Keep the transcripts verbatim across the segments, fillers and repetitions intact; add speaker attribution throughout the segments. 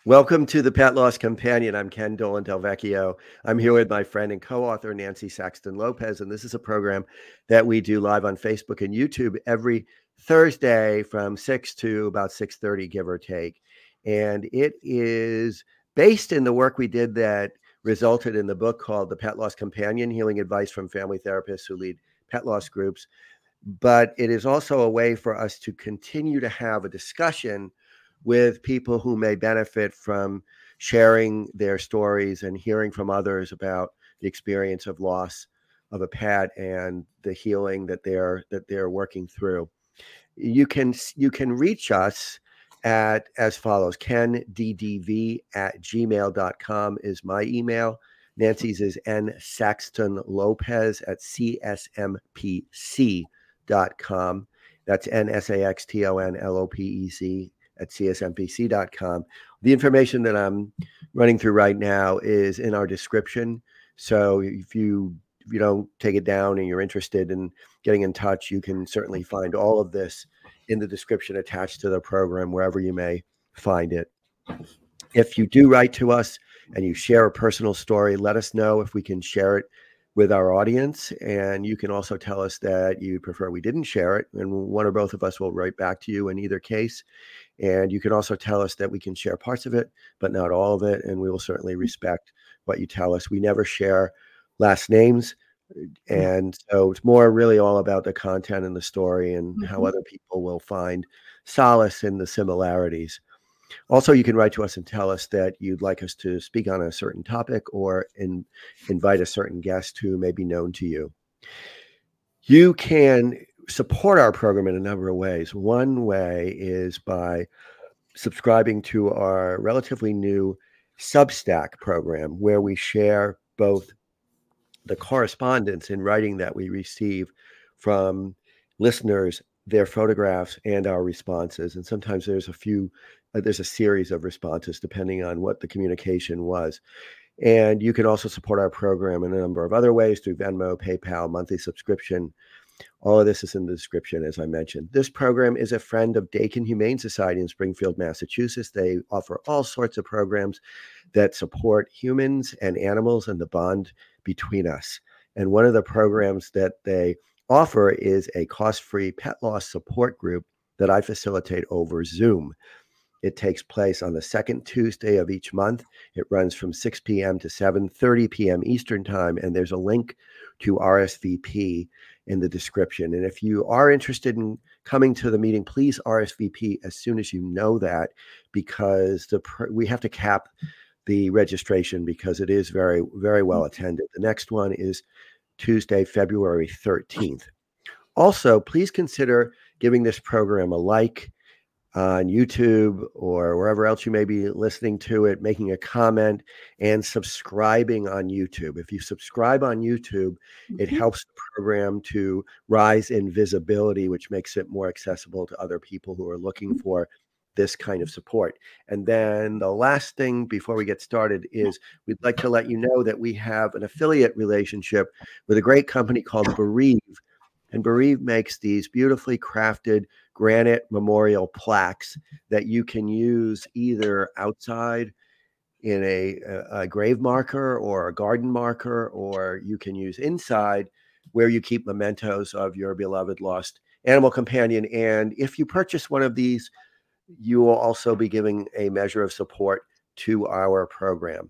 Speaker 1: Welcome to the Pet Loss Companion. I'm Ken Dolan Del Vecchio. I'm here with my friend and co-author Nancy Saxton Lopez, and this is a program that we do live on Facebook and YouTube every Thursday from six to about six thirty, give or take. And it is based in the work we did that resulted in the book called The Pet Loss Companion, Healing Advice from Family Therapists Who Lead Pet Loss Groups. But it is also a way for us to continue to have a discussion with people who may benefit from sharing their stories and hearing from others about the experience of loss of a pet and the healing that they're that they're working through. You can you can reach us at as follows. Ken D D V at gmail dot com is my email. Nancy's is N Saxton Lopez at C S M P C dot com. That's N S A X T O N L O P E C at C S M P C dot com. The information that I'm running through right now is in our description. So if you if you don't take it down and you're interested in getting in touch, you can certainly find all of this in the description attached to the program, wherever you may find it. If you do write to us and you share a personal story, let us know if we can share it with our audience. And you can also tell us that you prefer we didn't share it, and one or both of us will write back to you in either case. And you can also tell us that we can share parts of it, but not all of it. And we will certainly respect what you tell us. We never share last names. And so it's more really all about the content and the story and mm-hmm. how other people will find solace in the similarities. Also, you can write to us and tell us that you'd like us to speak on a certain topic or in, invite a certain guest who may be known to you. You can support our program in a number of ways. One way is by subscribing to our relatively new Substack program, where we share both the correspondence in writing that we receive from listeners, their photographs, and our responses. And sometimes there's a few, uh, there's a series of responses depending on what the communication was. And you can also support our program in a number of other ways through Venmo, PayPal, monthly subscription. All of this is in the description, as I mentioned. This program is a friend of Dakin Humane Society in Springfield, Massachusetts. They offer all sorts of programs that support humans and animals and the bond between us. And one of the programs that they offer is a cost-free pet loss support group that I facilitate over Zoom. It takes place on the second Tuesday of each month. It runs from six p.m. to seven thirty p.m. Eastern Time, and there's a link to R S V P in the description. And if you are interested in coming to the meeting, please R S V P as soon as you know that, because the we have to cap the registration because it is very, very well attended. The next one is Tuesday, February thirteenth. Also, please consider giving this program a like on YouTube or wherever else you may be listening to it, making a comment, and subscribing on YouTube. If you subscribe on YouTube, mm-hmm. it helps the program to rise in visibility, which makes it more accessible to other people who are looking mm-hmm. for this kind of support. And then the last thing before we get started is we'd like to let you know that we have an affiliate relationship with a great company called Bereave. And Bereave makes these beautifully crafted granite memorial plaques that you can use either outside in a, a grave marker or a garden marker, or you can use inside where you keep mementos of your beloved lost animal companion. And if you purchase one of these, you will also be giving a measure of support to our program.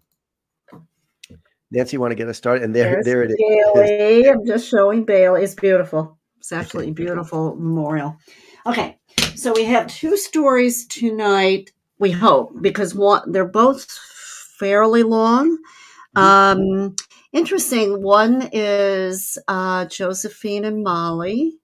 Speaker 1: Nancy, you want to get us started? And there,
Speaker 2: There's
Speaker 1: there it
Speaker 2: Bailey.
Speaker 1: is.
Speaker 2: I'm just showing Bailey. It's beautiful. It's absolutely beautiful memorial. Okay, so we have two stories tonight, we hope, because one, they're both fairly long. Mm-hmm. Um, interesting. One is uh, Josephine and Molly,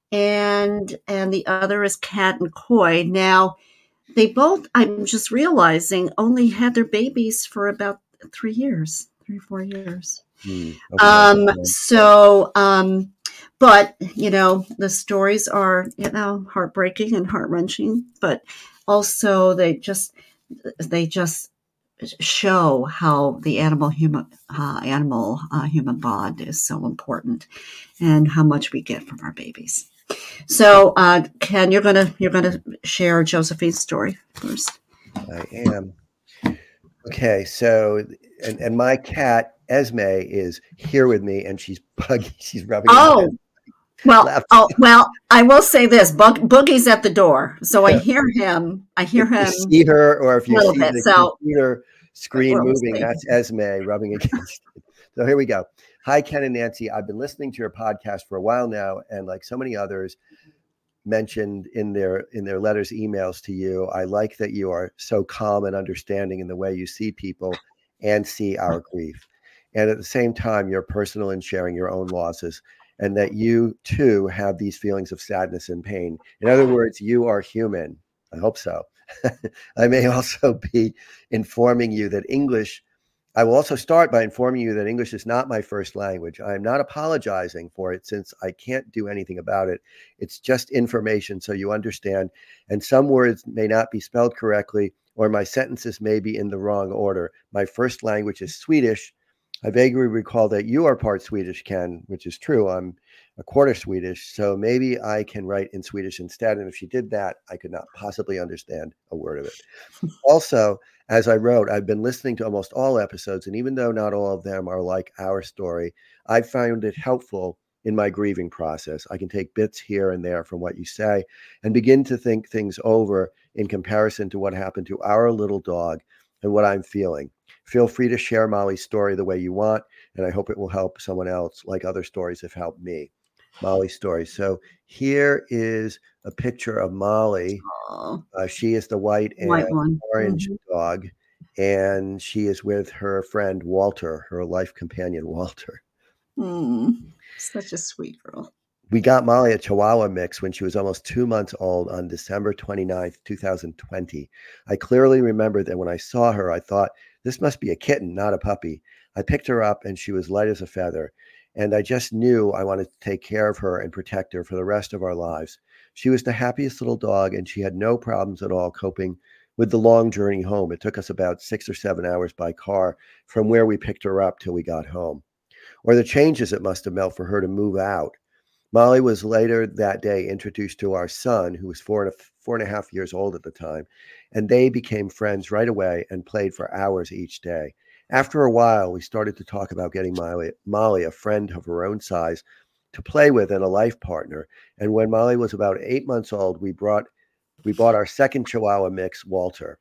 Speaker 2: and and the other is Kat and Coy. Now, they both, I'm just realizing, only had their babies for about three years, three, four years. Mm, okay. Um, so, um, but, you know, the stories are, you know, heartbreaking and heart-wrenching, but also they just, they just show how the animal human, uh, animal uh, human bond is so important and how much we get from our babies. So, uh, Ken, you're gonna you're gonna share Josephine's story first.
Speaker 1: I am. Okay, so and and my cat Esme is here with me, and she's buggy. She's rubbing
Speaker 2: Oh,
Speaker 1: against
Speaker 2: well,
Speaker 1: lap.
Speaker 2: oh, well, I will say this, Bug, Boogie's at the door. So I hear him, I hear
Speaker 1: If you
Speaker 2: him
Speaker 1: see her, or if
Speaker 2: a
Speaker 1: you
Speaker 2: little
Speaker 1: see
Speaker 2: bit.
Speaker 1: the
Speaker 2: So
Speaker 1: computer screen
Speaker 2: we'll
Speaker 1: moving,
Speaker 2: see.
Speaker 1: that's Esme rubbing against it. So here we go. Hi, Ken and Nancy. I've been listening to your podcast for a while now, and like so many others mentioned in their in their letters, emails to you, I like that you are so calm and understanding in the way you see people and see our grief. And at the same time, you're personal in sharing your own losses, and that you too have these feelings of sadness and pain. In other words, you are human. I hope so. I may also be informing you that English I will also start by informing you that English is not my first language. I am not apologizing for it since I can't do anything about it. It's just information so you understand. And some words may not be spelled correctly, or my sentences may be in the wrong order. My first language is Swedish. I vaguely recall that you are part Swedish, Ken, which is true. I'm a quarter Swedish, so maybe I can write in Swedish instead. And if she did that, I could not possibly understand a word of it. Also, as I wrote, I've been listening to almost all episodes, and even though not all of them are like our story, I found it helpful in my grieving process. I can take bits here and there from what you say and begin to think things over in comparison to what happened to our little dog and what I'm feeling. Feel free to share Molly's story the way you want, and I hope it will help someone else like other stories have helped me. Molly's story. So here is a picture of Molly.
Speaker 2: Oh,
Speaker 1: Uh, she is the white and
Speaker 2: white one.
Speaker 1: orange
Speaker 2: Mhm.
Speaker 1: dog, and she is with her friend Walter, her life companion Walter.
Speaker 2: Mm, such a sweet girl.
Speaker 1: We got Molly a Chihuahua mix when she was almost two months old on December twenty-ninth, twenty twenty. I clearly remember that when I saw her, I thought, this must be a kitten, not a puppy. I picked her up and she was light as a feather. And I just knew I wanted to take care of her and protect her for the rest of our lives. She was the happiest little dog, and she had no problems at all coping with the long journey home. It took us about six or seven hours by car from where we picked her up till we got home. Or the changes it must have meant for her to move out. Molly was later that day introduced to our son, who was four and, a, four and a half years old at the time, and they became friends right away and played for hours each day. After a while, we started to talk about getting Molly, Molly a friend of her own size to play with and a life partner. And when Molly was about eight months old, we brought we bought our second Chihuahua mix, Walter.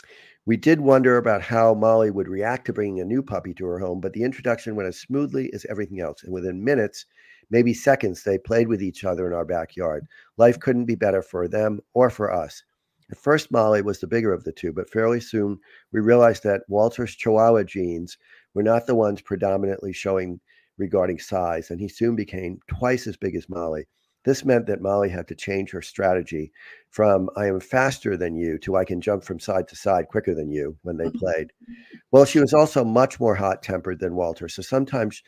Speaker 1: We did wonder about how Molly would react to bringing a new puppy to her home, but the introduction went as smoothly as everything else. And within minutes, maybe seconds, they played with each other in our backyard. Life couldn't be better for them or for us. At first, Molly was the bigger of the two, but fairly soon we realized that Walter's Chihuahua genes were not the ones predominantly showing regarding size, and he soon became twice as big as Molly. This meant that Molly had to change her strategy from I am faster than you to I can jump from side to side quicker than you when they played. Well, she was also much more hot tempered than Walter. So sometimes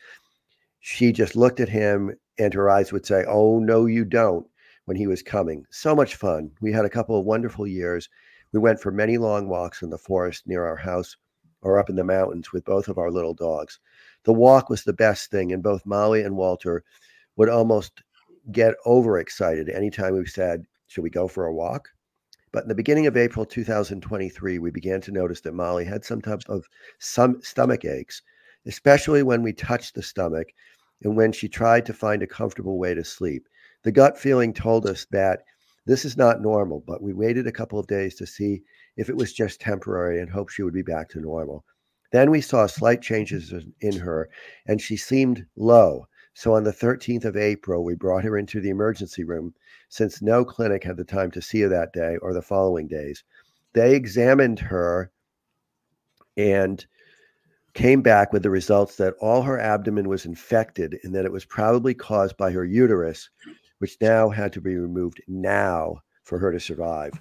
Speaker 1: she just looked at him and her eyes would say, oh, no, you don't, when he was coming. So much fun. We had a couple of wonderful years. We went for many long walks in the forest near our house or up in the mountains with both of our little dogs. The walk was the best thing, and both Molly and Walter would almost get overexcited anytime we said, should we go for a walk? But in the beginning of April two thousand twenty-three, we began to notice that Molly had some type of some stomach aches, especially when we touched the stomach and when she tried to find a comfortable way to sleep. The gut feeling told us that this is not normal, but we waited a couple of days to see if it was just temporary and hoped she would be back to normal. Then we saw slight changes in her, and she seemed low. So on the thirteenth of April, we brought her into the emergency room since no clinic had the time to see her that day or the following days. They examined her and came back with the results that all her abdomen was infected and that it was probably caused by her uterus, which now had to be removed now for her to survive.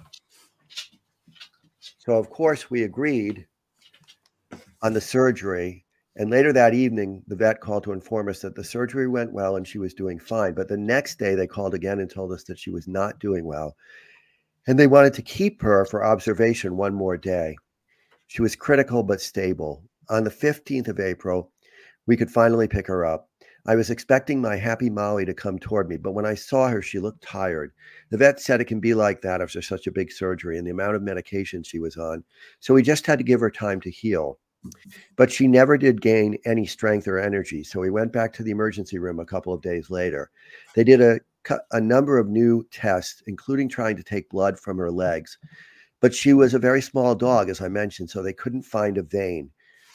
Speaker 1: So, of course, we agreed on the surgery. And later that evening, the vet called to inform us that the surgery went well and she was doing fine. But the next day, they called again and told us that she was not doing well. And they wanted to keep her for observation one more day. She was critical but stable. On the fifteenth of April, we could finally pick her up. I was expecting my happy Molly to come toward me, but when I saw her, she looked tired. The vet said it can be like that after such a big surgery and the amount of medication she was on. So we just had to give her time to heal. But she never did gain any strength or energy. So we went back to the emergency room a couple of days later. They did a, a number of new tests, including trying to take blood from her legs. But she was a very small dog, as I mentioned, so they couldn't find a vein.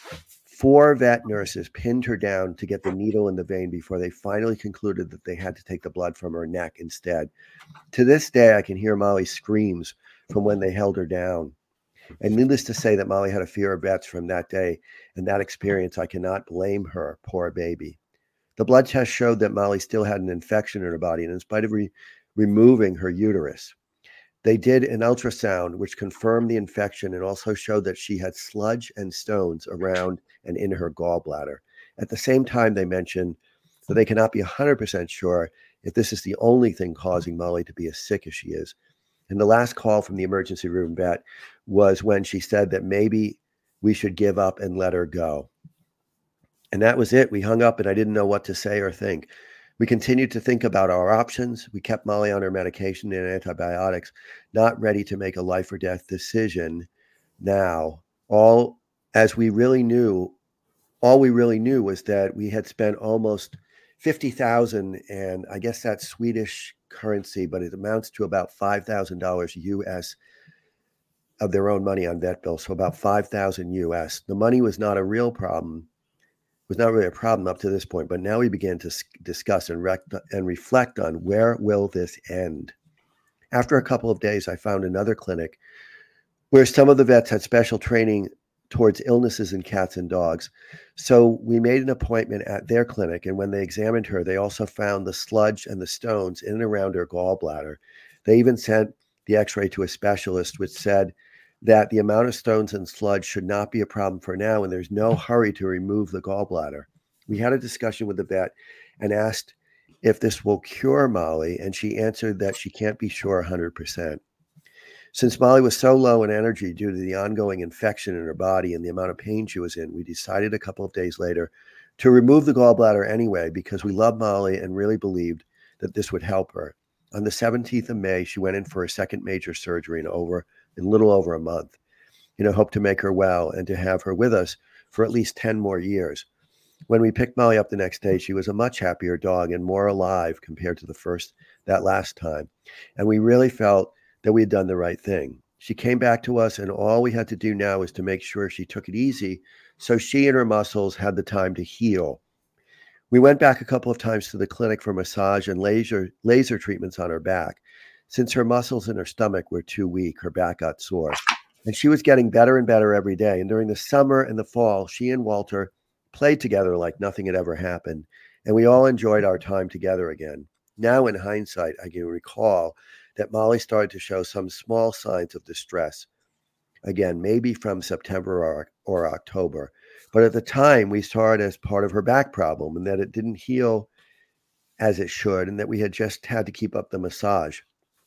Speaker 1: Four vet nurses pinned her down to get the needle in the vein before they finally concluded that they had to take the blood from her neck instead. To this day, I can hear Molly's screams from when they held her down. And needless to say that Molly had a fear of vets from that day and that experience. I cannot blame her, poor baby. The blood test showed that Molly still had an infection in her body, and in spite of re- removing her uterus, they did an ultrasound, which confirmed the infection and also showed that she had sludge and stones around and in her gallbladder. At the same time, they mentioned that they cannot be one hundred percent sure if this is the only thing causing Molly to be as sick as she is. And the last call from the emergency room vet was when she said that maybe we should give up and let her go. And that was it. We hung up and I didn't know what to say or think. We continued to think about our options. We kept Molly on her medication and antibiotics, not ready to make a life or death decision now. All as we really knew, all we really knew was that we had spent almost fifty thousand, and I guess that's Swedish currency, but it amounts to about five thousand dollars U S of their own money on vet bills. So about five thousand U S. The money was not a real problem. Was not really a problem up to this point, but now we began to discuss and, rec- and reflect on where will this end. After a couple of days, I found another clinic where some of the vets had special training towards illnesses in cats and dogs. So we made an appointment at their clinic, and when they examined her, they also found the sludge and the stones in and around her gallbladder. They even sent the x-ray to a specialist, which said that the amount of stones and sludge should not be a problem for now, and there's no hurry to remove the gallbladder. We had a discussion with the vet and asked if this will cure Molly, and she answered that she can't be sure one hundred percent. Since Molly was so low in energy due to the ongoing infection in her body and the amount of pain she was in, we decided a couple of days later to remove the gallbladder anyway because we loved Molly and really believed that this would help her. On the seventeenth of May, she went in for a second major surgery in over in little over a month. You know, hope to make her well and to have her with us for at least ten more years. When we picked Molly up the next day, she was a much happier dog and more alive compared to the first, that last time. And we really felt that we had done the right thing. She came back to us, and all we had to do now was to make sure she took it easy so she and her muscles had the time to heal. We went back a couple of times to the clinic for massage and laser laser treatments on her back. Since her muscles in her stomach were too weak, her back got sore. And she was getting better and better every day. And during the summer and the fall, she and Walter played together like nothing had ever happened. And we all enjoyed our time together again. Now, in hindsight, I can recall that Molly started to show some small signs of distress. Again, maybe from September or, or October. But at the time, we saw it as part of her back problem and that it didn't heal as it should and that we had just had to keep up the massage.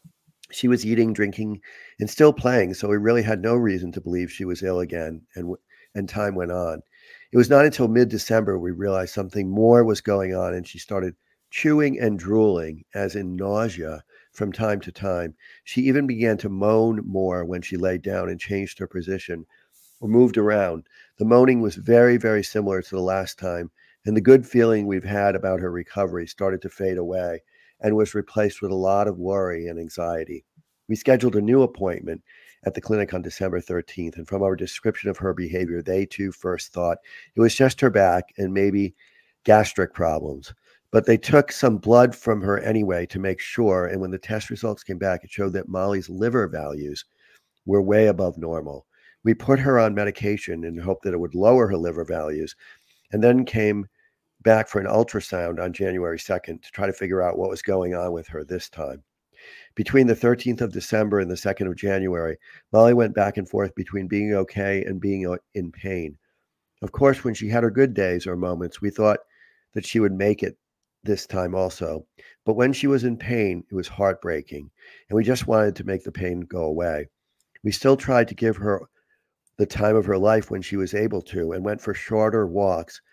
Speaker 1: She was eating, drinking, and still playing, so we really had no reason to believe she was ill again, and and time went on. It was not until mid-December we realized something more was going on, and she started chewing and drooling, as in nausea, from time to time. She even began to moan more when she lay down and changed her position or moved around. The moaning was very, very similar to the last time, and the good feeling we've had about her recovery started to fade away and was replaced with a lot of worry and anxiety. We scheduled a new appointment at the clinic on December thirteenth, and from our description of her behavior, they too first thought it was just her back and maybe gastric problems. But they took some blood from her anyway to make sure, and when the test results came back, it showed that Molly's liver values were way above normal. We put her on medication in the hope that it would lower her liver values, and then came back for an ultrasound on January second to try to figure out what was going on with her this time. Between the thirteenth of December and the second of January, Molly went back and forth between being okay and being in pain. Of course, when she had her good days or moments, we thought that she would make it this time also. But when she was in pain, it was heartbreaking, and we just wanted to make the pain go away. We still tried to give her the time of her life when she was able to and went for shorter walks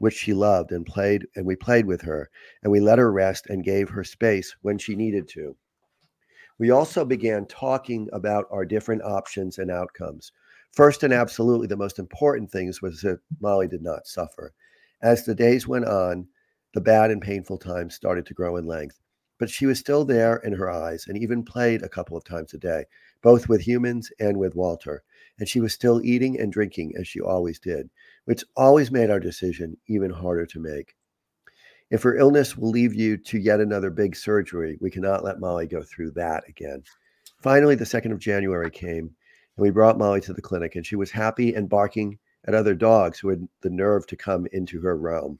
Speaker 1: which she loved, and played, and we played with her, and we let her rest and gave her space when she needed to. We also began talking about our different options and outcomes. First and absolutely the most important things was that Molly did not suffer. As the days went on, the bad and painful times started to grow in length, but she was still there in her eyes and even played a couple of times a day, both with humans and with Walter. And she was still eating and drinking as she always did, which always made our decision even harder to make. If her illness will leave you to yet another big surgery, we cannot let Molly go through that again. Finally, the second of January came, and we brought Molly to the clinic, and she was happy and barking at other dogs who had the nerve to come into her realm.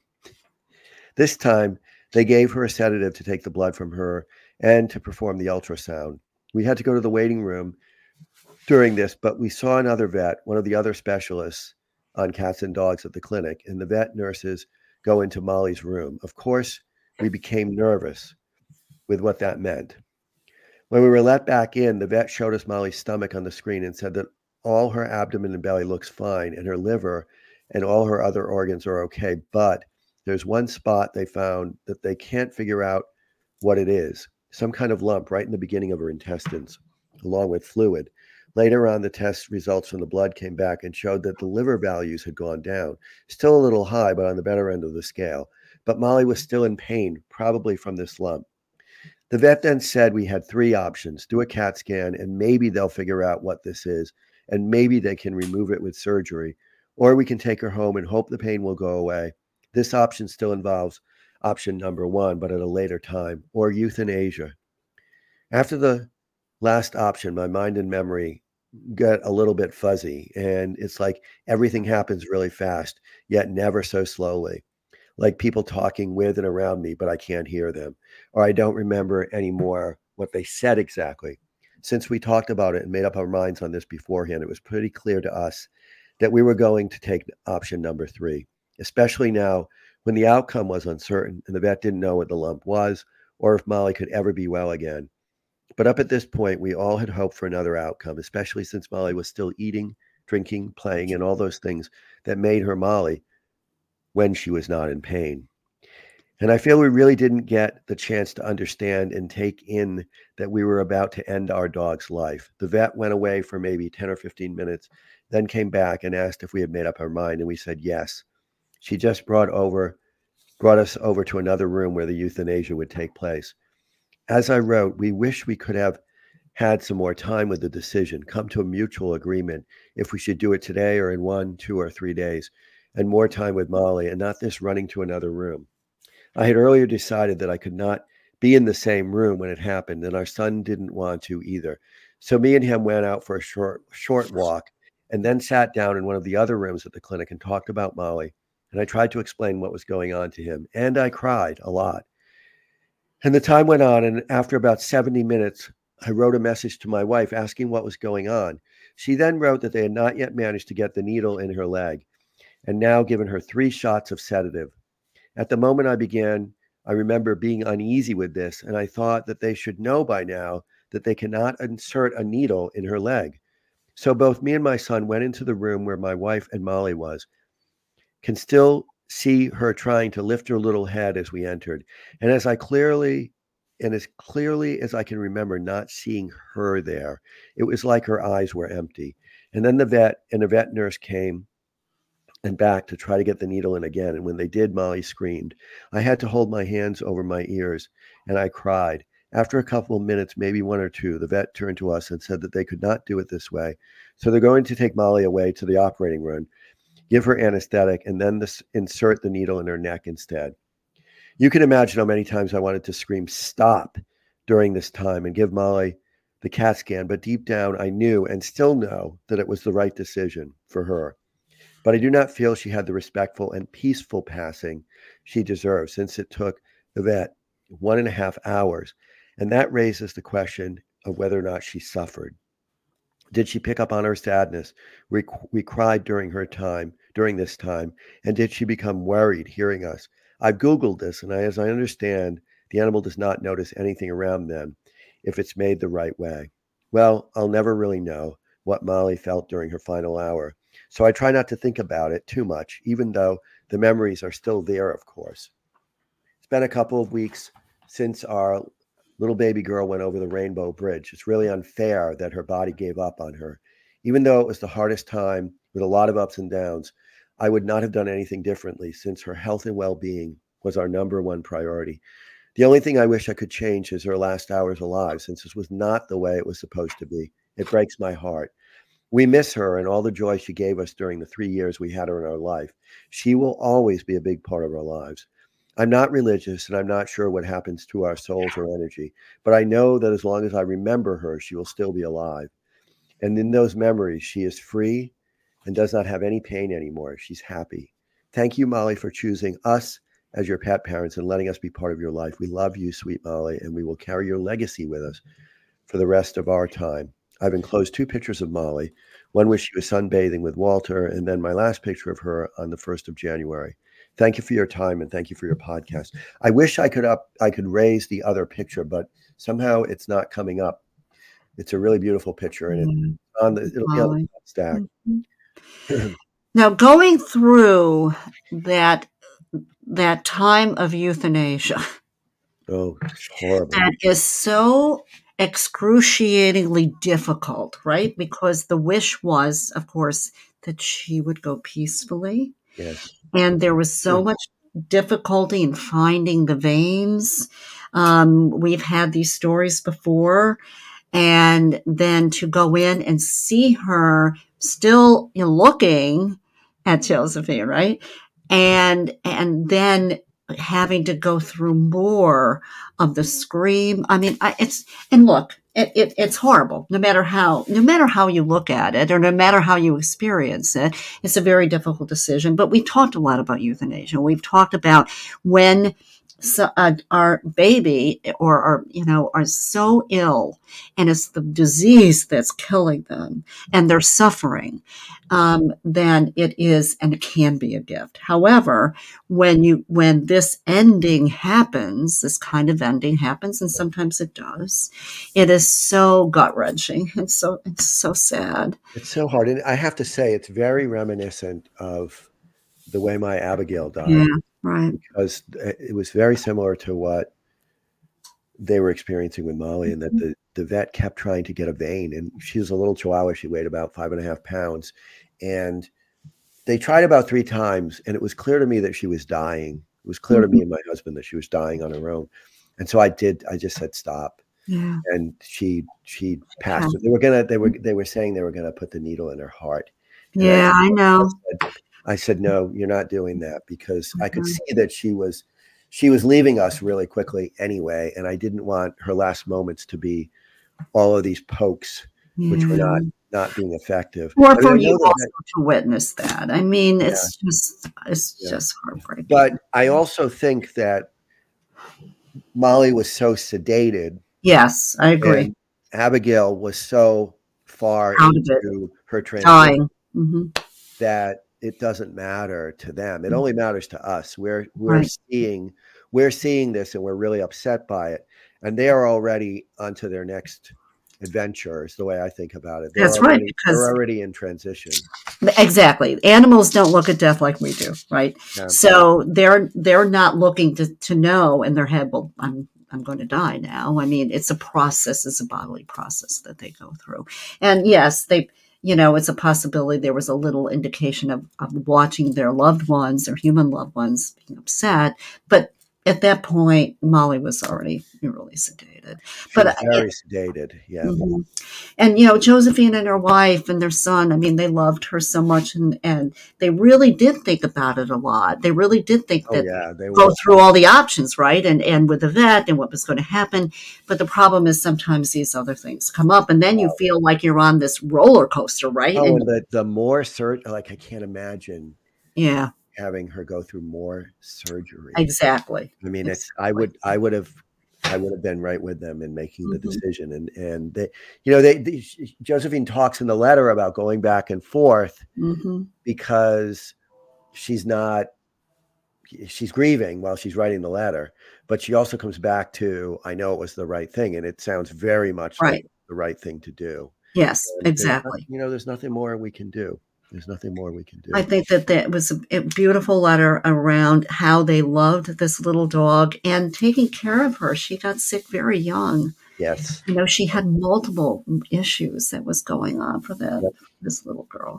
Speaker 1: This time, they gave her a sedative to take the blood from her and to perform the ultrasound. We had to go to the waiting room during this, but we saw another vet, one of the other specialists on cats and dogs at the clinic, and the vet nurses go into Molly's room. Of course, we became nervous with what that meant. When we were let back in, the vet showed us Molly's stomach on the screen and said that all her abdomen and belly looks fine, and her liver and all her other organs are okay, but there's one spot they found that they can't figure out what it is, some kind of lump right in the beginning of her intestines, along with fluid. Later on, the test results from the blood came back and showed that the liver values had gone down, still a little high, but on the better end of the scale. But Molly was still in pain, probably from this lump. The vet then said we had three options: do a CAT scan, and maybe they'll figure out what this is, and maybe they can remove it with surgery, or we can take her home and hope the pain will go away. This option still involves option number one, but at a later time, or euthanasia. After the last option, my mind and memory get a little bit fuzzy, and it's like everything happens really fast, yet never so slowly. Like people talking with and around me, but I can't hear them, or I don't remember anymore what they said exactly. Since we talked about it and made up our minds on this beforehand, it was pretty clear to us that we were going to take option number three, especially now when the outcome was uncertain and the vet didn't know what the lump was or if Molly could ever be well again. But up at this point, we all had hoped for another outcome, especially since Molly was still eating, drinking, playing, and all those things that made her Molly when she was not in pain. And I feel we really didn't get the chance to understand and take in that we were about to end our dog's life. The vet went away for maybe ten or fifteen minutes, then came back and asked if we had made up our mind, and we said yes. She just brought over, brought us over to another room where the euthanasia would take place. As I wrote, we wish we could have had some more time with the decision, come to a mutual agreement if we should do it today or in one, two, or three days, and more time with Molly, and not this running to another room. I had earlier decided that I could not be in the same room when it happened, and our son didn't want to either. So me and him went out for a short, short walk and then sat down in one of the other rooms at the clinic and talked about Molly. And I tried to explain what was going on to him, and I cried a lot. And the time went on, and after about seventy minutes, I wrote a message to my wife asking what was going on. She then wrote that they had not yet managed to get the needle in her leg and now given her three shots of sedative. At the moment I began, I remember being uneasy with this, and I thought that they should know by now that they cannot insert a needle in her leg. So both me and my son went into the room where my wife and Molly was. Can still see her trying to lift her little head as we entered. And as I clearly, and as clearly as I can remember not seeing her there, it was like her eyes were empty. And then the vet and a vet nurse came and back to try to get the needle in again. And when they did, Molly screamed. I had to hold my hands over my ears, and I cried. After a couple of minutes, maybe one or two, the vet turned to us and said that they could not do it this way. So they're going to take Molly away to the operating room, give her anesthetic, and then this, insert the needle in her neck instead. You can imagine how many times I wanted to scream stop during this time and give Molly the CAT scan, but deep down I knew and still know that it was the right decision for her. But I do not feel she had the respectful and peaceful passing she deserved, since it took the vet one and a half hours. And that raises the question of whether or not she suffered. Did she pick up on our sadness? We, we cried during her time, during this time, and did she become worried hearing us? I've Googled this, and I, as I understand, the animal does not notice anything around them if it's made the right way. Well, I'll never really know what Molly felt during her final hour. So I try not to think about it too much, even though the memories are still there, of course. It's been a couple of weeks since our little baby girl went over the Rainbow Bridge. It's really unfair that her body gave up on her. Even though it was the hardest time with a lot of ups and downs, I would not have done anything differently since her health and well-being was our number one priority. The only thing I wish I could change is her last hours alive, since this was not the way it was supposed to be. It breaks my heart. We miss her and all the joy she gave us during the three years we had her in our life. She will always be a big part of our lives. I'm not religious and I'm not sure what happens to our souls or energy, but I know that as long as I remember her, she will still be alive. And in those memories, she is free and does not have any pain anymore. She's happy. Thank you, Molly, for choosing us as your pet parents and letting us be part of your life. We love you, sweet Molly, and we will carry your legacy with us for the rest of our time. I've enclosed two pictures of Molly. One was she was sunbathing with Walter, and then my last picture of her on the first of January. Thank you for your time and thank you for your podcast. I wish I could up I could raise the other picture, but somehow it's not coming up. It's a really beautiful picture, and it's on the it'll be on the stack.
Speaker 2: Mm-hmm. Now, going through that that time of euthanasia.
Speaker 1: Oh, it's horrible.
Speaker 2: That is so excruciatingly difficult, right? Because the wish was, of course, that she would go peacefully.
Speaker 1: Yes.
Speaker 2: And there was so much difficulty in finding the veins. Um, we've had these stories before. And then to go in and see her still, you know, looking at Josephine, right? And and then having to go through more of the scream. I mean, I, it's and look, it, it, it's horrible. No matter how, no matter how you look at it, or no matter how you experience it, it's a very difficult decision. But we talked a lot about euthanasia. We've talked about when so, uh, our baby or our, you know, are so ill, and it's the disease that's killing them, and they're suffering. Um, then it is, and it can be a gift. However, when you, when this ending happens, this kind of ending happens, and sometimes it does, it is so gut wrenching. It's so, it's so sad.
Speaker 1: It's so hard. And I have to say, it's very reminiscent of the way my Abigail died.
Speaker 2: Yeah, right.
Speaker 1: Because it was very similar to what they were experiencing with Molly, and that the, the vet kept trying to get a vein. And she was a little chihuahua. She weighed about five and a half pounds. And they tried about three times, and it was clear to me that she was dying. It was clear mm-hmm. to me and my husband that she was dying on her own. And so I did, I just said, stop.
Speaker 2: Yeah.
Speaker 1: And she, she passed. Yeah. They were going to, they were, they were saying they were going to put the needle in her heart. And
Speaker 2: yeah, I, I know.
Speaker 1: I said, I said, no, you're not doing that, because mm-hmm. I could see that she was, she was leaving us really quickly anyway. And I didn't want her last moments to be all of these pokes, yeah. which were not, not being effective.
Speaker 2: Or for you also that, to witness that. I mean, it's yeah. just, it's yeah. just heartbreaking.
Speaker 1: But I also think that Molly was so sedated.
Speaker 2: Yes, I agree.
Speaker 1: Abigail was so far
Speaker 2: out
Speaker 1: into
Speaker 2: of it.
Speaker 1: her transition
Speaker 2: mm-hmm.
Speaker 1: that it doesn't matter to them. It only matters to us. We're we're right. seeing we're seeing this, and we're really upset by it. And they are already onto their next adventure, is the way I think about it. They're
Speaker 2: That's
Speaker 1: already,
Speaker 2: right. Because
Speaker 1: they're already in transition.
Speaker 2: Exactly. Animals don't look at death like we do, right? Yeah. So they're they're not looking to, to know in their head, well, I'm I'm going to die now. I mean, it's a process, it's a bodily process that they go through. And yes, they you know, it's a possibility there was a little indication of, of watching their loved ones, their human loved ones, being upset. But at that point, Molly was already really sedated.
Speaker 1: She
Speaker 2: but
Speaker 1: was very
Speaker 2: it,
Speaker 1: sedated, yeah.
Speaker 2: Mm-hmm. And, you know, Josephine and her wife and their son, I mean, they loved her so much, and, and they really did think about it a lot. They really did think that
Speaker 1: oh, yeah, they
Speaker 2: go
Speaker 1: were.
Speaker 2: through all the options, right? And and with the vet and what was going to happen. But the problem is sometimes these other things come up, and then you oh. feel like you're on this roller coaster, right?
Speaker 1: Oh,
Speaker 2: and,
Speaker 1: and the, the more search, like I can't imagine.
Speaker 2: Yeah.
Speaker 1: having her go through more surgery.
Speaker 2: Exactly.
Speaker 1: I mean,
Speaker 2: exactly.
Speaker 1: it's, I would, I would have, I would have been right with them in making the mm-hmm. decision. And, and they, you know, they, they, Josephine talks in the letter about going back and forth
Speaker 2: mm-hmm.
Speaker 1: because she's not, she's grieving while she's writing the letter, but she also comes back to, I know it was the right thing. And it sounds very much
Speaker 2: right.
Speaker 1: like the right thing to do.
Speaker 2: Yes,
Speaker 1: and
Speaker 2: exactly.
Speaker 1: Nothing, you know, there's nothing more we can do. There's nothing more we can do.
Speaker 2: I think that that was a, a beautiful letter around how they loved this little dog and taking care of her. She got sick very young.
Speaker 1: Yes.
Speaker 2: You know, she had multiple issues that was going on for that
Speaker 1: Yep.
Speaker 2: this little girl.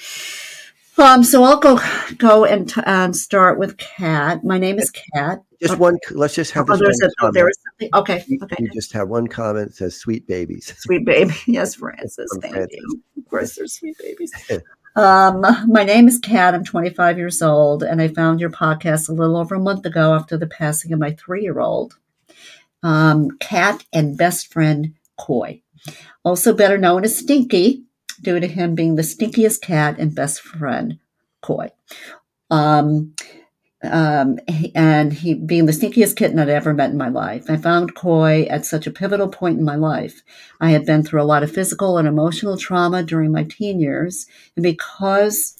Speaker 2: Um, so I'll go go and t- um, start with Kat. My name is Kat.
Speaker 1: Just
Speaker 2: okay.
Speaker 1: one. Let's just have
Speaker 2: Oh,
Speaker 1: this
Speaker 2: there's
Speaker 1: one
Speaker 2: a, oh,
Speaker 1: comment.
Speaker 2: there is something. Okay.
Speaker 1: You,
Speaker 2: Okay.
Speaker 1: you just have one comment that says "sweet babies."
Speaker 2: Sweet baby. Yes, Francis.
Speaker 1: From
Speaker 2: Thank
Speaker 1: Francis.
Speaker 2: you. Of course, they're sweet babies. Um, my name is Kat. I'm twenty-five years old, and I found your podcast a little over a month ago after the passing of my three-year-old, um, Kat and best friend Koi, also better known as Stinky, due to him being the stinkiest cat and best friend Koi. Um, Um, and he being the stinkiest kitten I'd ever met in my life. I found Koi at such a pivotal point in my life. I had been through a lot of physical and emotional trauma during my teen years, and because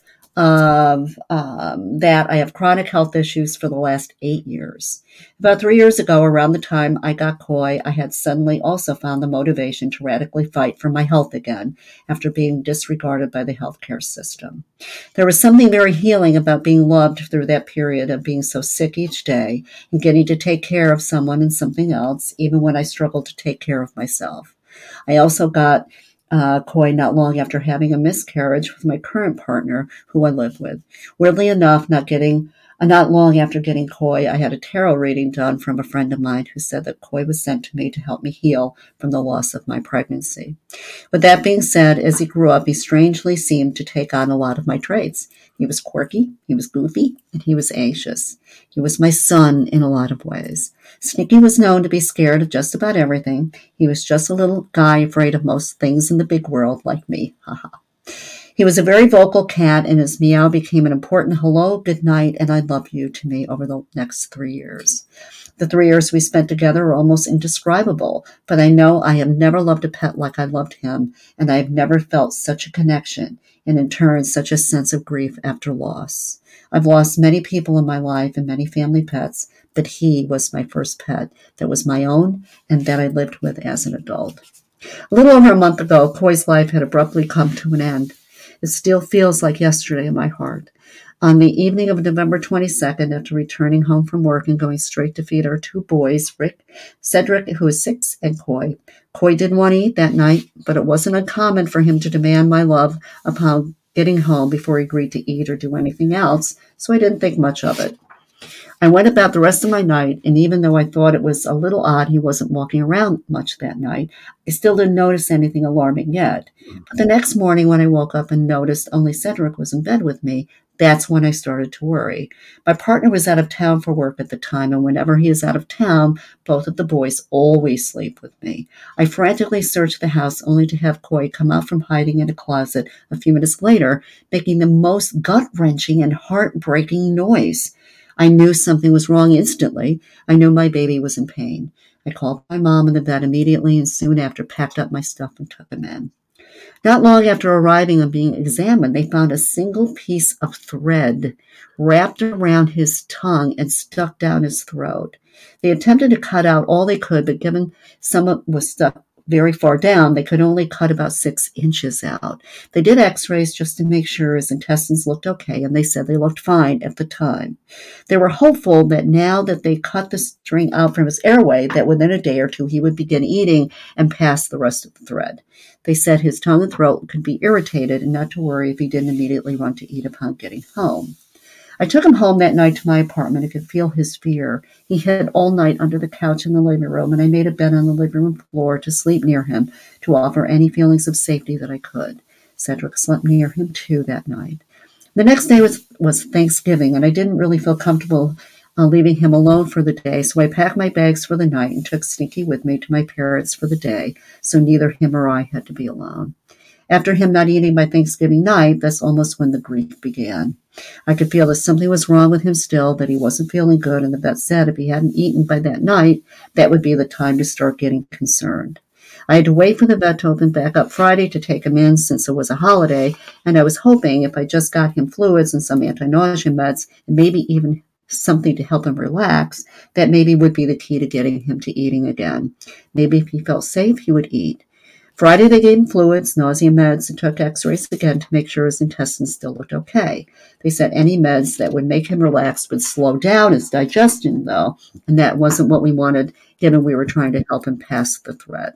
Speaker 2: of um, that, I have chronic health issues for the last eight years. About three years ago, around the time I got Koi, I had suddenly also found the motivation to radically fight for my health again after being disregarded by the healthcare system. There was something very healing about being loved through that period of being so sick each day and getting to take care of someone and something else, even when I struggled to take care of myself. I also got uh, Koi not long after having a miscarriage with my current partner, who I live with. Weirdly enough, not getting uh, not long after getting Koi, I had a tarot reading done from a friend of mine who said that Koi was sent to me to help me heal from the loss of my pregnancy. With that being said, as he grew up, he strangely seemed to take on a lot of my traits. He was quirky, he was goofy, and he was anxious. He was my son in a lot of ways. Sneaky was known to be scared of just about everything. He was just a little guy afraid of most things in the big world, like me. Haha. He was a very vocal cat, and his meow became an important hello, good night, and I love you to me over the next three years. The three years we spent together are almost indescribable, but I know I have never loved a pet like I loved him, and I have never felt such a connection, and in turn, such a sense of grief after loss. I've lost many people in my life and many family pets, but he was my first pet that was my own and that I lived with as an adult. A little over a month ago, Koi's life had abruptly come to an end. It still feels like yesterday in my heart. On the evening of November twenty-second, after returning home from work and going straight to feed our two boys, Rick, Cedric, who is six, and Koi. Koi didn't want to eat that night, but it wasn't uncommon for him to demand my love upon getting home before he agreed to eat or do anything else, so I didn't think much of it. I went about the rest of my night, and even though I thought it was a little odd he wasn't walking around much that night, I still didn't notice anything alarming yet. But the next morning when I woke up and noticed only Cedric was in bed with me, that's when I started to worry. My partner was out of town for work at the time, and whenever he is out of town, both of the boys always sleep with me. I frantically searched the house only to have Koi come out from hiding in a closet a few minutes later, making the most gut-wrenching and heartbreaking noise. I knew something was wrong instantly. I knew my baby was in pain. I called my mom and the vet immediately and soon after packed up my stuff and took him in. Not long after arriving and being examined, they found a single piece of thread wrapped around his tongue and stuck down his throat. They attempted to cut out all they could, but given some of it was stuck very far down, they could only cut about six inches out. They did x-rays just to make sure his intestines looked okay, and they said they looked fine at the time. They were hopeful that now that they cut the string out from his airway, that within a day or two he would begin eating and pass the rest of the thread. They said his tongue and throat could be irritated and not to worry if he didn't immediately run to eat upon getting home. I took him home that night to my apartment and could feel his fear. He hid all night under the couch in the living room, and I made a bed on the living room floor to sleep near him to offer any feelings of safety that I could. Cedric slept near him too that night. The next day was, was Thanksgiving, and I didn't really feel comfortable uh, leaving him alone for the day, so I packed my bags for the night and took Stinky with me to my parents for the day, so neither him or I had to be alone. After him not eating by Thanksgiving night, that's almost when the grief began. I could feel that something was wrong with him still, that he wasn't feeling good, and the vet said if he hadn't eaten by that night, that would be the time to start getting concerned. I had to wait for the vet to open back up Friday to take him in since it was a holiday, and I was hoping if I just got him fluids and some anti-nausea meds, and maybe even something to help him relax, that maybe would be the key to getting him to eating again. Maybe if he felt safe, he would eat. Friday, they gave him fluids, nausea meds, and took x-rays again to make sure his intestines still looked okay. They said any meds that would make him relax would slow down his digestion, though, and that wasn't what we wanted, given we were trying to help him pass the thread.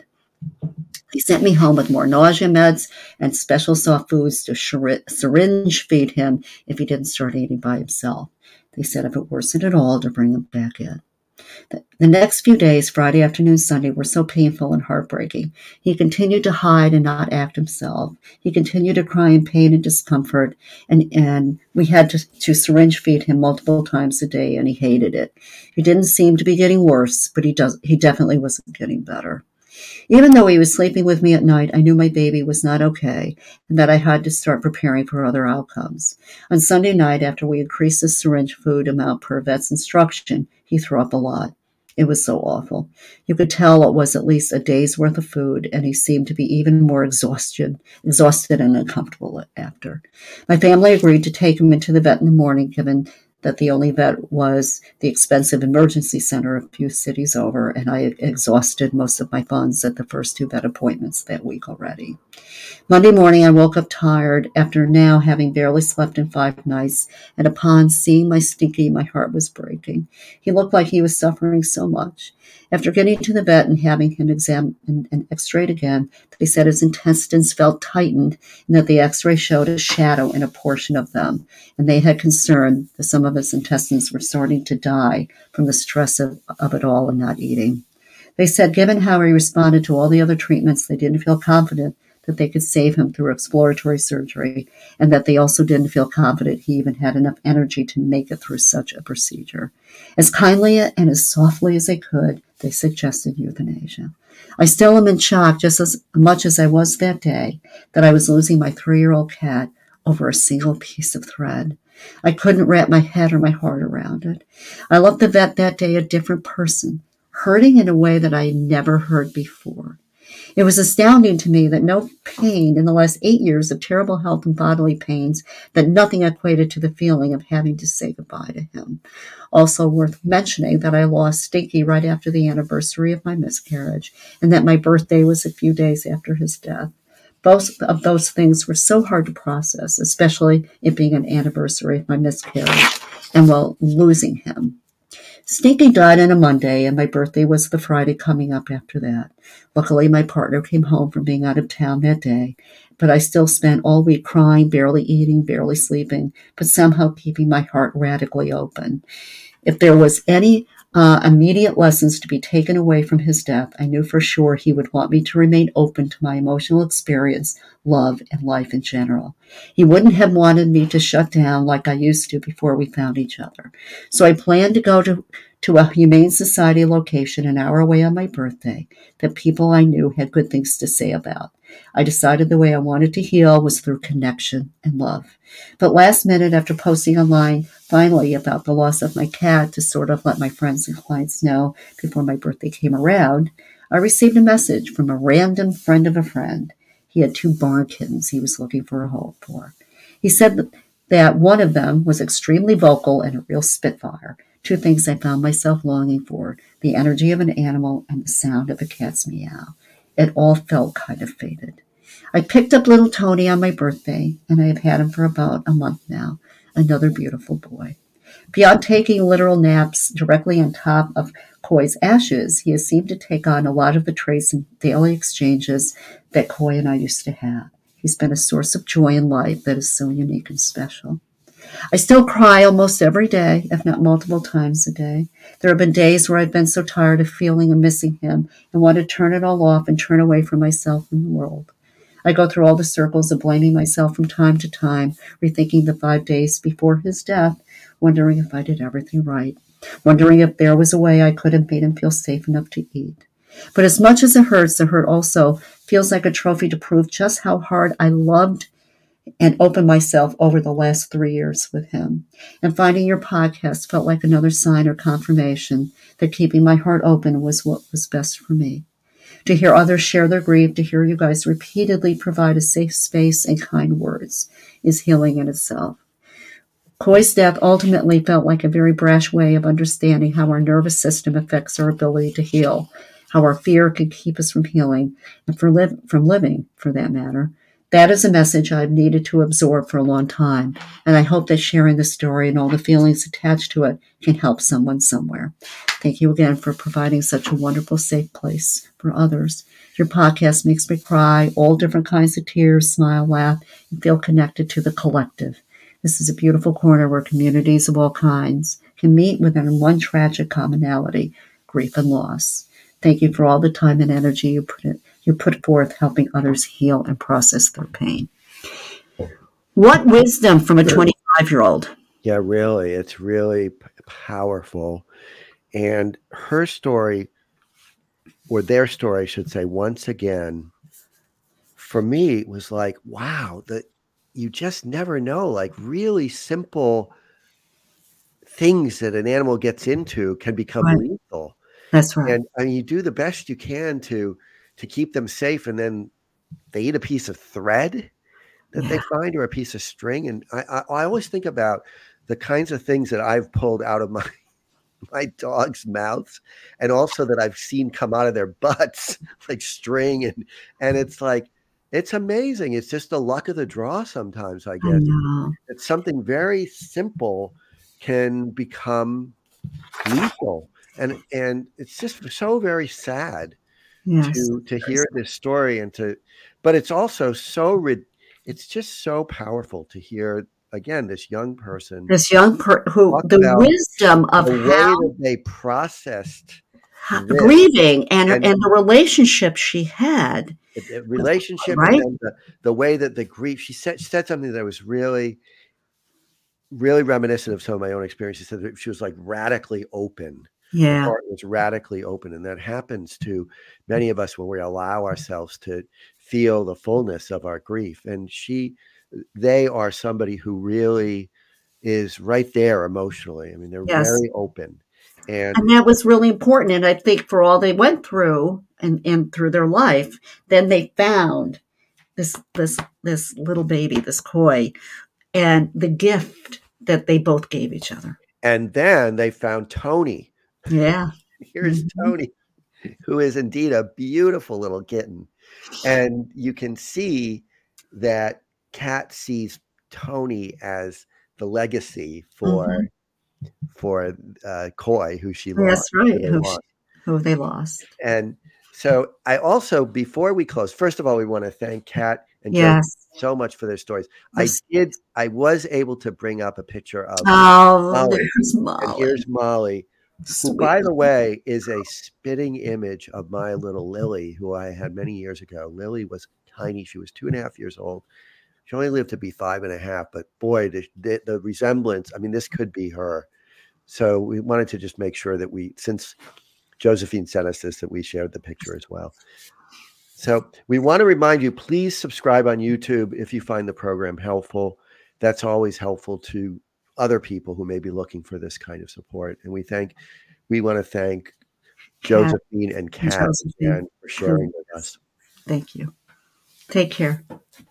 Speaker 2: They sent me home with more nausea meds and special soft foods to syringe feed him if he didn't start eating by himself. They said if it worsened at all, to bring him back in. The next few days, Friday afternoon, Sunday, were so painful and heartbreaking. He continued to hide and not act himself. He continued to cry in pain and discomfort, and, and we had to, to syringe feed him multiple times a day, and he hated it. He didn't seem to be getting worse, but he does. He definitely wasn't getting better. Even though he was sleeping with me at night, I knew my baby was not okay and that I had to start preparing for other outcomes. On Sunday night, after we increased the syringe food amount per vet's instruction, he threw up a lot. It was so awful. You could tell it was at least a day's worth of food, and he seemed to be even more exhausted, exhausted and uncomfortable after. My family agreed to take him into the vet in the morning, given that the only vet was the expensive emergency center a few cities over, and I exhausted most of my funds at the first two vet appointments that week already. Monday morning, I woke up tired after now having barely slept in five nights, and upon seeing my Stinky, my heart was breaking. He looked like he was suffering so much. After getting to the vet and having him examined and x-rayed again, they said his intestines felt tightened and that the x-ray showed a shadow in a portion of them, and they had concern that some of his intestines were starting to die from the stress of, of it all and not eating. They said given how he responded to all the other treatments, they didn't feel confident that they could save him through exploratory surgery, and that they also didn't feel confident he even had enough energy to make it through such a procedure. As kindly and as softly as they could, they suggested euthanasia. I still am in shock just as much as I was that day that I was losing my three-year-old cat over a single piece of thread. I couldn't wrap my head or my heart around it. I left the vet that day a different person, hurting in a way that I had never heard before. It was astounding to me that no pain in the last eight years of terrible health and bodily pains, that nothing equated to the feeling of having to say goodbye to him. Also worth mentioning that I lost Stinky right after the anniversary of my miscarriage, and that my birthday was a few days after his death. Both of those things were so hard to process, especially it being an anniversary of my miscarriage and while losing him. Stinky died on a Monday, and my birthday was the Friday coming up after that. Luckily, my partner came home from being out of town that day, but I still spent all week crying, barely eating, barely sleeping, but somehow keeping my heart radically open. If there was any uh, immediate lessons to be taken away from his death, I knew for sure he would want me to remain open to my emotional experience, love, and life in general. He wouldn't have wanted me to shut down like I used to before we found each other. So I planned to go to, to a Humane Society location an hour away on my birthday that people I knew had good things to say about. I decided the way I wanted to heal was through connection and love. But last minute, after posting online finally about the loss of my cat to sort of let my friends and clients know before my birthday came around, I received a message from a random friend of a friend. He had two barn kittens he was looking for a home for. He said that one of them was extremely vocal and a real spitfire, two things I found myself longing for, the energy of an animal and the sound of a cat's meow. It all felt kind of fated. I picked up little Tony on my birthday, and I have had him for about a month now. Another beautiful boy. Beyond taking literal naps directly on top of Koi's ashes, he has seemed to take on a lot of the traits and daily exchanges that Koi and I used to have. He's been a source of joy in life that is so unique and special. I still cry almost every day, if not multiple times a day. There have been days where I've been so tired of feeling and missing him and want to turn it all off and turn away from myself and the world. I go through all the circles of blaming myself from time to time, rethinking the five days before his death, wondering if I did everything right, wondering if there was a way I could have made him feel safe enough to eat. But as much as it hurts, the hurt also feels like a trophy to prove just how hard I loved and opened myself over the last three years with him. And finding your podcast felt like another sign or confirmation that keeping my heart open was what was best for me. To hear others share their grief, to hear you guys repeatedly provide a safe space and kind words is healing in itself. Koi's death ultimately felt like a very brash way of understanding how our nervous system affects our ability to heal. how our fear can keep us from healing and for live, from living, for that matter. That is a message I've needed to absorb for a long time, and I hope that sharing the story and all the feelings attached to it can help someone somewhere. Thank you again for providing such a wonderful, safe place for others. Your podcast makes me cry, all different kinds of tears, smile, laugh, and feel connected to the collective. This is a beautiful corner where communities of all kinds can meet within one tragic commonality, grief and loss. Thank you for all the time and energy you put in, you put forth helping others heal and process their pain. What wisdom from a twenty-five-year-old?
Speaker 1: Yeah, really. It's really p- powerful. And her story, or their story, I should say, once again, for me, was like, wow, that you just never know, like really simple things that an animal gets into can become
Speaker 2: Right.
Speaker 1: lethal.
Speaker 2: That's right.
Speaker 1: And I mean, you do the best you can to to keep them safe, and then they eat a piece of thread that
Speaker 2: Yeah.
Speaker 1: they find or a piece of string. And I, I, I always think about the kinds of things that I've pulled out of my my dogs' mouths, and also that I've seen come out of their butts, like string, and and it's like it's amazing. It's just the luck of the draw sometimes, I
Speaker 2: I
Speaker 1: guess.
Speaker 2: know.
Speaker 1: That something very simple can become lethal. And and it's just so very sad
Speaker 2: Yes.
Speaker 1: to to hear this story, and to but it's also so rid it's just so powerful to hear again this young person
Speaker 2: This young per- who
Speaker 1: talk
Speaker 2: the
Speaker 1: about
Speaker 2: wisdom of
Speaker 1: the
Speaker 2: how,
Speaker 1: way that they processed
Speaker 2: how
Speaker 1: this,
Speaker 2: grieving and
Speaker 1: and
Speaker 2: and the relationship she had,
Speaker 1: the, the relationship, and
Speaker 2: right?
Speaker 1: then the, the way that the grief, she said she said something that was really really reminiscent of some of my own experience. She said that she was like radically open. Her
Speaker 2: Yeah.
Speaker 1: heart was radically open, and that happens to many of us when we allow ourselves to feel the fullness of our grief. And she they are somebody who really is right there emotionally. I mean, they're
Speaker 2: Yes.
Speaker 1: very open. And
Speaker 2: And that was really important. And I think for all they went through and, and through their life, then they found this this this little baby, this koi, and the gift that they both gave each other.
Speaker 1: and then they found Tony.
Speaker 2: Yeah.
Speaker 1: Here's
Speaker 2: Mhm.
Speaker 1: Tony, who is indeed a beautiful little kitten. And you can see that Kat sees Tony as the legacy for
Speaker 2: Mhm.
Speaker 1: for uh, Koi, who she lost,
Speaker 2: That's
Speaker 1: who
Speaker 2: right.
Speaker 1: they
Speaker 2: Who sh-
Speaker 1: lost.
Speaker 2: who they lost.
Speaker 1: And so I also, before we close, first of all, we want to thank Kat and Joe
Speaker 2: Yes.
Speaker 1: so much for their stories. I
Speaker 2: This,
Speaker 1: did, I was able to bring up a picture of
Speaker 2: oh,
Speaker 1: Molly,
Speaker 2: there's
Speaker 1: and
Speaker 2: Molly.
Speaker 1: here's Molly, who,
Speaker 2: Sweet.
Speaker 1: by the way, is a spitting image of my little Lily, who I had many years ago. Lily was tiny. She was two and a half years old. She only lived to be five and a half, but boy, the, the, the resemblance, I mean, this could be her. So we wanted to just make sure that we, since Josephine sent us this, that we shared the picture as well. So we want to remind you, please subscribe on YouTube if you find the program helpful. That's always helpful to other people who may be looking for this kind of support. And we thank, we want to thank
Speaker 2: Kat
Speaker 1: Josephine and
Speaker 2: and
Speaker 1: Kat
Speaker 2: Josephine.
Speaker 1: again for sharing with us.
Speaker 2: Thank you. Take care.